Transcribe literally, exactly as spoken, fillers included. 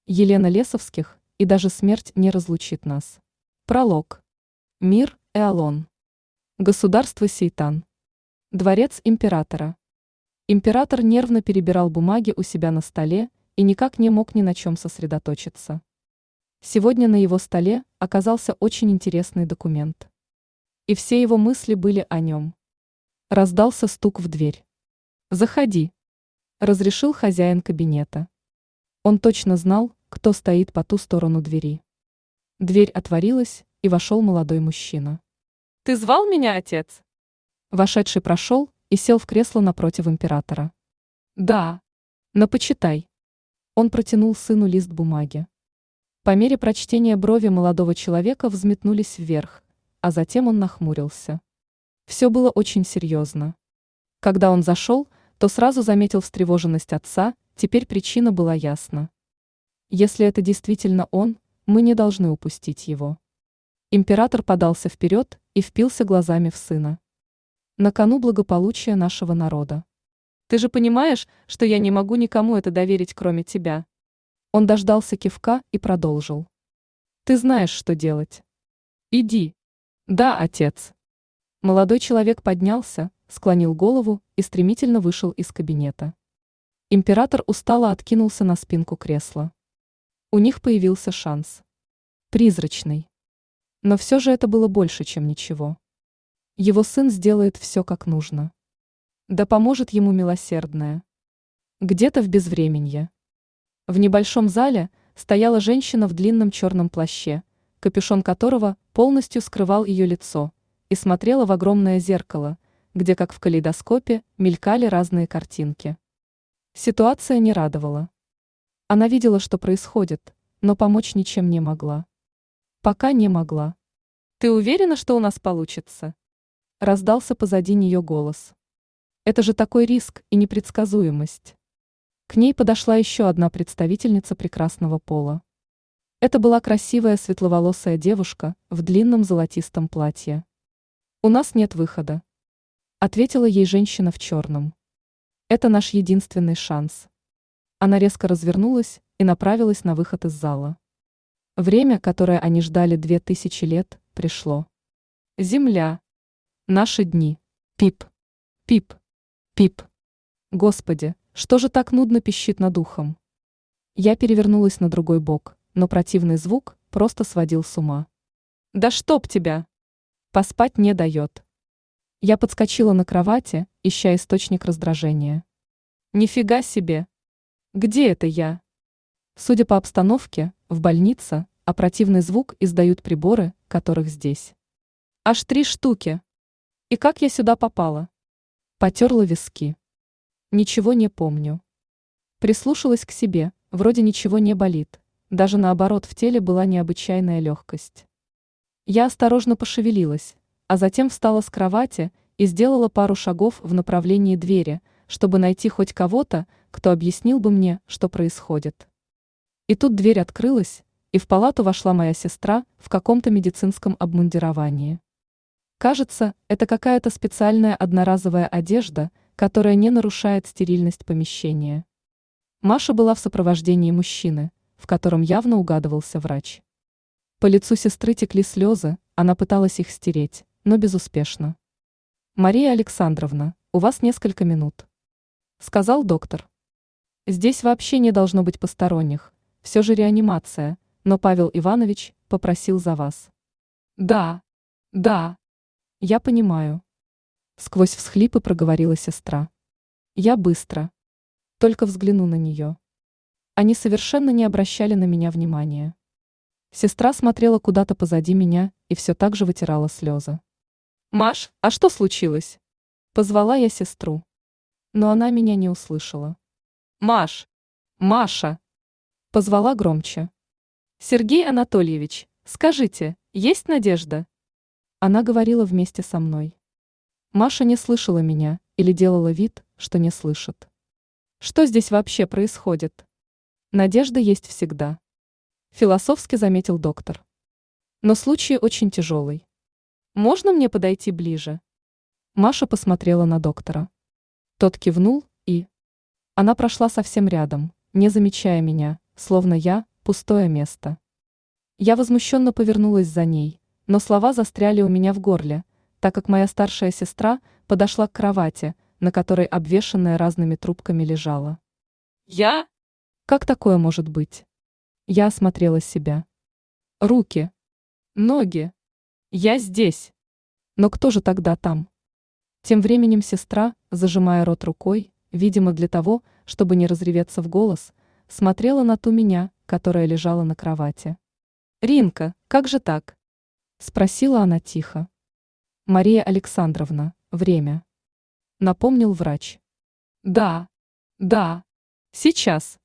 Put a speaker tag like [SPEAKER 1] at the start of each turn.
[SPEAKER 1] Елена Лесовских, и даже смерть не разлучит нас. Пролог. Мир, Эолон. Государство Сейтан. Дворец императора. Император нервно перебирал бумаги у себя на столе и никак не мог ни на чем сосредоточиться. Сегодня на его столе оказался очень интересный документ. И все его мысли были о нем. Раздался стук в дверь. «Заходи», — разрешил хозяин кабинета. Он точно знал, кто стоит по ту сторону двери. Дверь отворилась, и вошел молодой мужчина.
[SPEAKER 2] «Ты звал меня, отец?»
[SPEAKER 1] Вошедший прошел и сел в кресло напротив императора.
[SPEAKER 2] «Да».
[SPEAKER 1] «Но почитай». Он протянул сыну лист бумаги. По мере прочтения брови молодого человека взметнулись вверх, а затем он нахмурился. Все было очень серьезно. Когда он зашел, то сразу заметил встревоженность отца, теперь причина была ясна. Если это действительно он, мы не должны упустить его. Император подался вперед и впился глазами в сына. На кону благополучие нашего народа.
[SPEAKER 2] «Ты же понимаешь, что я не могу никому это доверить, кроме тебя?»
[SPEAKER 1] Он дождался кивка и продолжил. «Ты знаешь, что делать. Иди». «Да, отец». Молодой человек поднялся, склонил голову и стремительно вышел из кабинета. Император устало откинулся на спинку кресла. У них появился шанс. Призрачный. Но все же это было больше, чем ничего. Его сын сделает все как нужно. Да поможет ему милосердное. Где-то в безвременье. В небольшом зале стояла женщина в длинном черном плаще, капюшон которого полностью скрывал ее лицо, и смотрела в огромное зеркало, где, как в калейдоскопе, мелькали разные картинки. Ситуация не радовала. Она видела, что происходит, но помочь ничем не могла. Пока не могла.
[SPEAKER 2] «Ты уверена, что у нас получится?»
[SPEAKER 1] Раздался позади нее голос. Это же такой риск и непредсказуемость. К ней подошла еще одна представительница прекрасного пола. Это была красивая светловолосая девушка в длинном золотистом платье. «У нас нет выхода», — ответила ей женщина в черном. «Это наш единственный шанс». Она резко развернулась и направилась на выход из зала. Время, которое они ждали две тысячи лет, пришло. Земля. Наши дни. Пип. Пип. Пип. Господи, что же так нудно пищит над ухом? Я перевернулась на другой бок, но противный звук просто сводил с ума.
[SPEAKER 2] «Да чтоб тебя!»
[SPEAKER 1] Поспать не дает. Я подскочила на кровати, ища источник раздражения.
[SPEAKER 2] «Нифига себе! Где это я?»
[SPEAKER 1] Судя по обстановке, в больнице, а противный звук издают приборы, которых здесь.
[SPEAKER 2] Аж три штуки. И как я сюда попала?
[SPEAKER 1] Потерла виски. Ничего не помню. Прислушалась к себе, вроде ничего не болит. Даже наоборот, в теле была необычайная легкость. Я осторожно пошевелилась, а затем встала с кровати и сделала пару шагов в направлении двери, чтобы найти хоть кого-то, кто объяснил бы мне, что происходит. И тут дверь открылась, и в палату вошла моя сестра в каком-то медицинском обмундировании. Кажется, это какая-то специальная одноразовая одежда, которая не нарушает стерильность помещения. Маша была в сопровождении мужчины, в котором явно угадывался врач. По лицу сестры текли слезы, она пыталась их стереть, но безуспешно. «Мария Александровна, у вас несколько минут», — сказал доктор. «Здесь вообще не должно быть посторонних, все же реанимация, но Павел Иванович попросил за вас».
[SPEAKER 2] «Да, да,
[SPEAKER 1] я понимаю». Сквозь всхлипы проговорила сестра. «Я быстро. Только взгляну на нее». Они совершенно не обращали на меня внимания. Сестра смотрела куда-то позади меня и все так же вытирала слезы.
[SPEAKER 2] «Маш, а что случилось?»
[SPEAKER 1] Позвала я сестру. Но она меня не услышала.
[SPEAKER 2] «Маш! Маша!»
[SPEAKER 1] Позвала громче.
[SPEAKER 2] «Сергей Анатольевич, скажите, есть надежда?»
[SPEAKER 1] Она говорила вместе со мной. Маша не слышала меня или делала вид, что не слышит. Что здесь вообще происходит? Надежда есть всегда. Философски заметил доктор. Но случай очень тяжелый.
[SPEAKER 2] «Можно мне подойти ближе?»
[SPEAKER 1] Маша посмотрела на доктора. Тот кивнул и... Она прошла совсем рядом, не замечая меня, словно я Пустое место. Я возмущенно повернулась за ней, но слова застряли у меня в горле, так как моя старшая сестра подошла к кровати, на которой обвешанная разными трубками лежала.
[SPEAKER 2] Я?
[SPEAKER 1] Как такое может быть? Я осмотрела себя. Руки, ноги. Я здесь. Но кто же тогда там? Тем временем сестра, зажимая рот рукой, видимо для того, чтобы не разреветься в голос, смотрела на ту меня, которая лежала на кровати.
[SPEAKER 2] Ринка, как же так?
[SPEAKER 1] Спросила она тихо. Мария Александровна, время. Напомнил врач.
[SPEAKER 2] Да, да, сейчас.